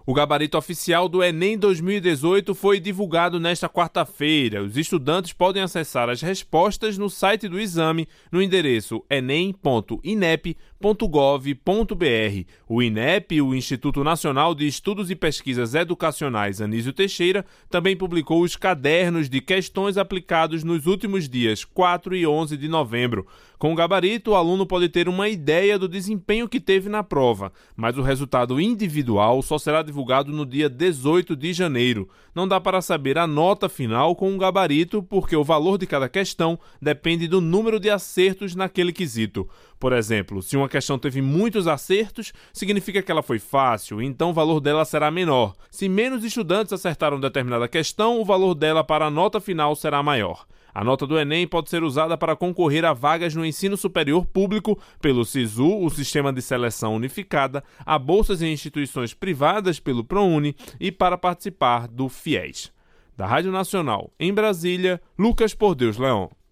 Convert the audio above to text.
O gabarito oficial do Enem 2018 foi divulgado nesta quarta-feira. Os estudantes podem acessar as respostas no site do exame no endereço enem.inep.gov.br. O INEP, o Instituto Nacional de Estudos e Pesquisas Educacionais Anísio Teixeira, também publicou os cadernos de questões aplicados nos últimos dias 4 e 11 de novembro. Com o gabarito, o aluno pode ter uma ideia do desempenho que teve na prova, mas o resultado individual só será divulgado no dia 18 de janeiro. Não dá para saber a nota final com um gabarito, porque o valor de cada questão depende do número de acertos naquele quesito. Por exemplo, se uma questão teve muitos acertos, significa que ela foi fácil, então o valor dela será menor. Se menos estudantes acertaram determinada questão, o valor dela para a nota final será maior. A nota do Enem pode ser usada para concorrer a vagas no ensino superior público pelo SISU, o Sistema de Seleção Unificada, a bolsas em instituições privadas pelo ProUni e para participar do FIES. Da Rádio Nacional, em Brasília, Lucas Por Deus Leão.